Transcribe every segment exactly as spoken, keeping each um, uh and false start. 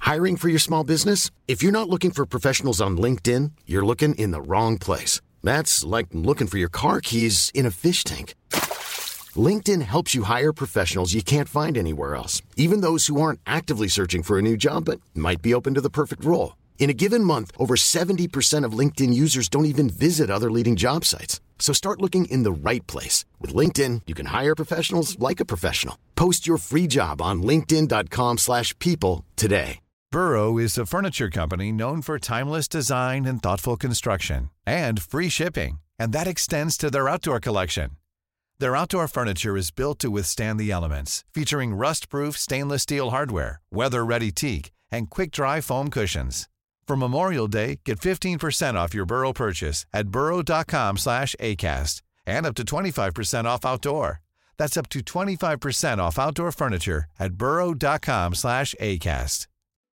Hiring for your small business? If you're not looking for professionals on LinkedIn, you're looking in the wrong place. That's like looking for your car keys in a fish tank. LinkedIn helps you hire professionals you can't find anywhere else, even those who aren't actively searching for a new job but might be open to the perfect role. In a given month, over seventy percent of LinkedIn users don't even visit other leading job sites. So start looking in the right place. With LinkedIn, you can hire professionals like a professional. Post your free job on linkedin.com slash people today. Burrow is a furniture company known for timeless design and thoughtful construction, and free shipping, and that extends to their outdoor collection. Their outdoor furniture is built to withstand the elements, featuring rust-proof stainless steel hardware, weather-ready teak, and quick-dry foam cushions. For Memorial Day, get fifteen percent off your Burrow purchase at burrow.com slash ACAST and up to twenty-five percent off outdoor. That's up to twenty-five percent off outdoor furniture at burrow.com slash ACAST.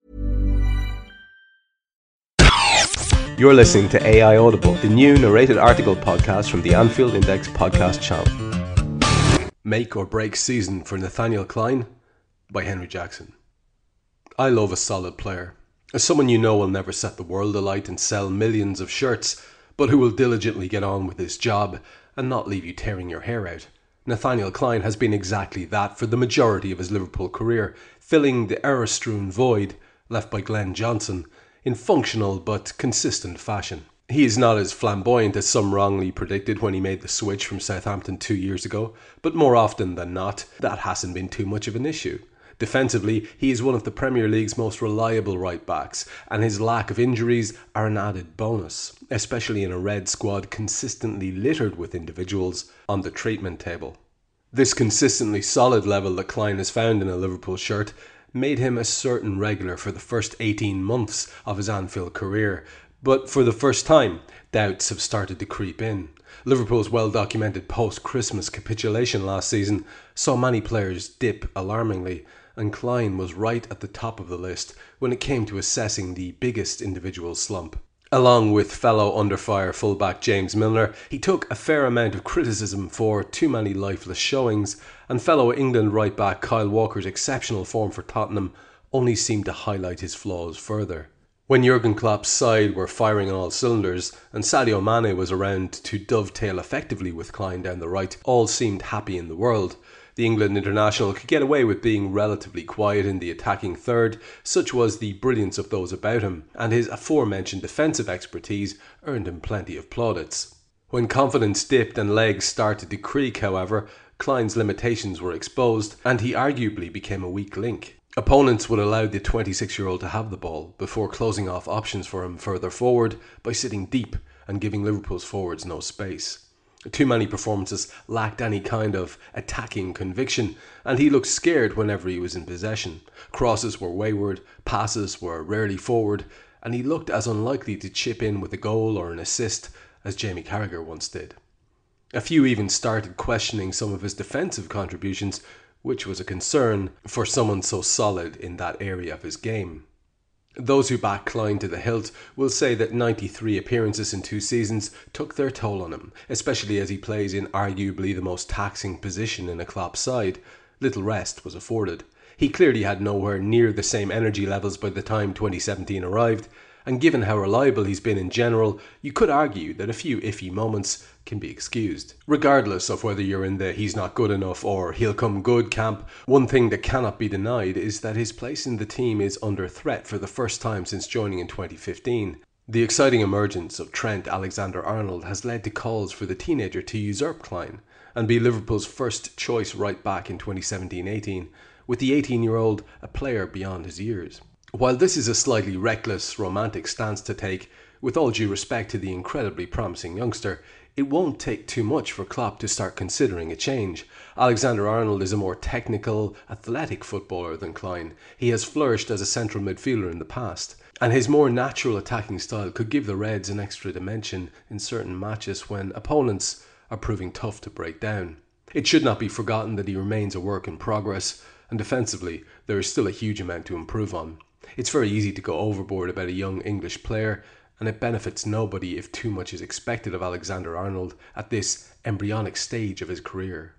You're listening to A I Audible, the new narrated article podcast from the Anfield Index podcast channel. Make or Break Season for Nathaniel Clyne by Henry Jackson. I love a solid player. As someone you know will never set the world alight and sell millions of shirts, but who will diligently get on with his job and not leave you tearing your hair out. Nathaniel Clyne has been exactly that for the majority of his Liverpool career, filling the error-strewn void left by Glenn Johnson in functional but consistent fashion. He is not as flamboyant as some wrongly predicted when he made the switch from Southampton two years ago, but more often than not, that hasn't been too much of an issue. Defensively, he is one of the Premier League's most reliable right-backs, and his lack of injuries are an added bonus, especially in a red squad consistently littered with individuals on the treatment table. This consistently solid level that Clyne has found in a Liverpool shirt made him a certain regular for the first eighteen months of his Anfield career, but for the first time, doubts have started to creep in. Liverpool's well-documented post-Christmas capitulation last season saw many players dip alarmingly, and Clyne was right at the top of the list when it came to assessing the biggest individual slump. Along with fellow under-fire fullback James Milner, he took a fair amount of criticism for too many lifeless showings, and fellow England right-back Kyle Walker's exceptional form for Tottenham only seemed to highlight his flaws further. When Jurgen Klopp's side were firing on all cylinders and Sadio Mane was around to dovetail effectively with Clyne down the right, all seemed happy in the world. The England international could get away with being relatively quiet in the attacking third, such was the brilliance of those about him, and his aforementioned defensive expertise earned him plenty of plaudits. When confidence dipped and legs started to creak, however, Clyne's limitations were exposed, and he arguably became a weak link. Opponents would allow the twenty-six-year-old to have the ball before closing off options for him further forward by sitting deep and giving Liverpool's forwards no space. Too many performances lacked any kind of attacking conviction, and he looked scared whenever he was in possession. Crosses were wayward, passes were rarely forward, and he looked as unlikely to chip in with a goal or an assist as Jamie Carragher once did. A few even started questioning some of his defensive contributions, which was a concern for someone so solid in that area of his game. Those who back Clyne to the hilt will say that ninety-three appearances in two seasons took their toll on him, especially as he plays in arguably the most taxing position in a Klopp side. Little rest was afforded. He clearly had nowhere near the same energy levels by the time twenty seventeen arrived, and given how reliable he's been in general, you could argue that a few iffy moments can be excused. Regardless of whether you're in the he's not good enough or he'll come good camp, one thing that cannot be denied is that his place in the team is under threat for the first time since joining in twenty fifteen. The exciting emergence of Trent Alexander-Arnold has led to calls for the teenager to usurp Clyne and be Liverpool's first choice right back in twenty seventeen eighteen, with the eighteen-year-old a player beyond his years. While this is a slightly reckless, romantic stance to take, with all due respect to the incredibly promising youngster, it won't take too much for Klopp to start considering a change. Alexander-Arnold is a more technical, athletic footballer than Clyne. He has flourished as a central midfielder in the past, and his more natural attacking style could give the Reds an extra dimension in certain matches when opponents are proving tough to break down. It should not be forgotten that he remains a work in progress, and defensively, there is still a huge amount to improve on. It's very easy to go overboard about a young English player, and it benefits nobody if too much is expected of Alexander-Arnold at this embryonic stage of his career.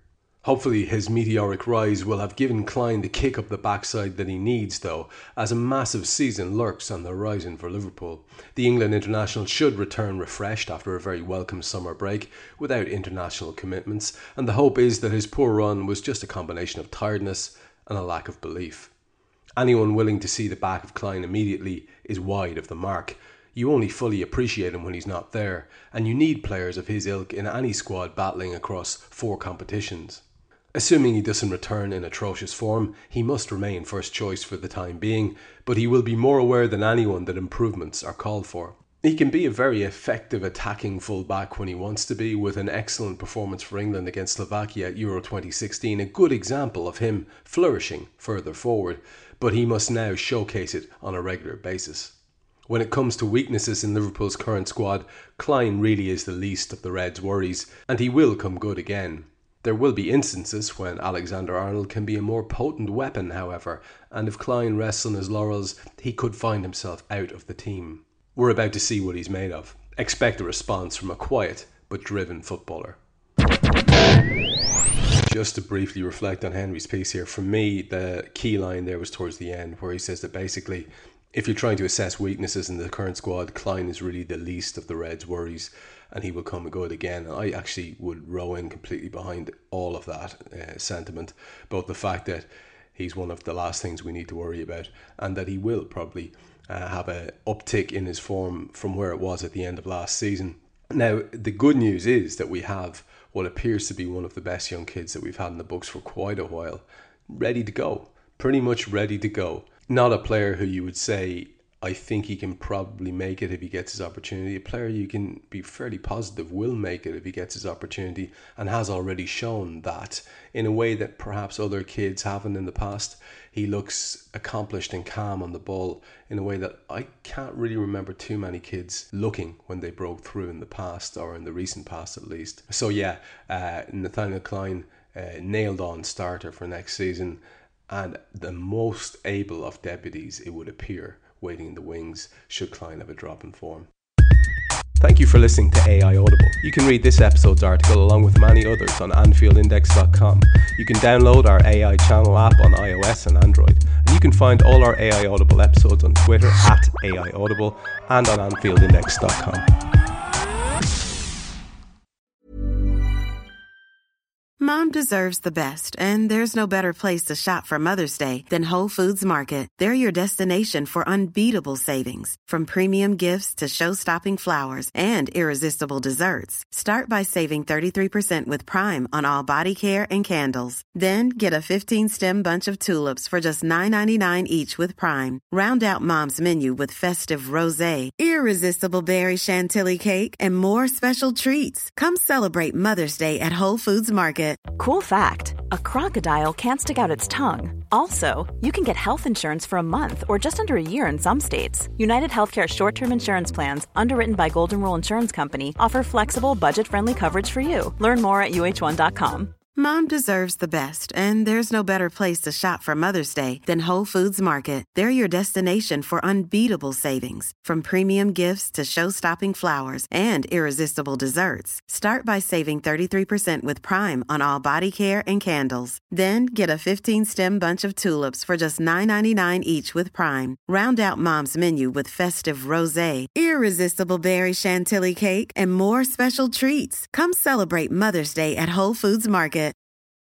Hopefully his meteoric rise will have given Clyne the kick up the backside that he needs though, as a massive season lurks on the horizon for Liverpool. The England international should return refreshed after a very welcome summer break, without international commitments, and the hope is that his poor run was just a combination of tiredness and a lack of belief. Anyone willing to see the back of Clyne immediately is wide of the mark. You only fully appreciate him when he's not there, and you need players of his ilk in any squad battling across four competitions. Assuming he doesn't return in atrocious form, he must remain first choice for the time being, but he will be more aware than anyone that improvements are called for. He can be a very effective attacking full-back when he wants to be, with an excellent performance for England against Slovakia at Euro twenty sixteen, a good example of him flourishing further forward, but he must now showcase it on a regular basis. When it comes to weaknesses in Liverpool's current squad, Clyne really is the least of the Reds' worries, and he will come good again. There will be instances when Alexander-Arnold can be a more potent weapon, however, and if Clyne rests on his laurels, he could find himself out of the team. We're about to see what he's made of. Expect a response from a quiet but driven footballer. Just to briefly reflect on Henry's piece here, for me, the key line there was towards the end, where he says that basically, if you're trying to assess weaknesses in the current squad, Clyne is really the least of the Reds' worries, and he will come good again. I actually would row in completely behind all of that uh, sentiment, both the fact that he's one of the last things we need to worry about, and that he will probably uh, have an uptick in his form from where it was at the end of last season. Now, the good news is that we have what appears to be one of the best young kids that we've had in the books for quite a while, ready to go, pretty much ready to go. Not a player who you would say, I think he can probably make it if he gets his opportunity. A player you can be fairly positive will make it if he gets his opportunity, and has already shown that in a way that perhaps other kids haven't in the past. He looks accomplished and calm on the ball in a way that I can't really remember too many kids looking when they broke through in the past, or in the recent past at least. So yeah, uh, Nathaniel Clyne, uh, nailed on starter for next season, and the most able of deputies, it would appear, waiting in the wings should Clyne have a drop in form. Thank you for listening to A I Audible. You can read this episode's article along with many others on Anfield Index dot com. You can download our A I channel app on iOS and Android. And you can find all our A I Audible episodes on Twitter at A I Audible and on Anfield Index dot com. Mom deserves the best, and there's no better place to shop for Mother's Day than Whole Foods Market. They're your destination for unbeatable savings, from premium gifts to show-stopping flowers and irresistible desserts. Start by saving thirty-three percent with Prime on all body care and candles. Then get a fifteen-stem bunch of tulips for just nine ninety-nine each with Prime. Round out Mom's menu with festive rosé, irresistible berry chantilly cake, and more special treats. Come celebrate Mother's Day at Whole Foods Market. Cool fact, a crocodile can't stick out its tongue. Also, you can get health insurance for a month or just under a year in some states. United Healthcare short-term insurance plans, underwritten by Golden Rule Insurance Company, offer flexible, budget-friendly coverage for you. Learn more at U H one dot com. Mom deserves the best, and there's no better place to shop for Mother's Day than Whole Foods Market. They're your destination for unbeatable savings, from premium gifts to show-stopping flowers and irresistible desserts. Start by saving thirty-three percent with Prime on all body care and candles. Then get a fifteen-stem bunch of tulips for just nine ninety-nine each with Prime. Round out Mom's menu with festive rosé, irresistible berry chantilly cake, and more special treats. Come celebrate Mother's Day at Whole Foods Market.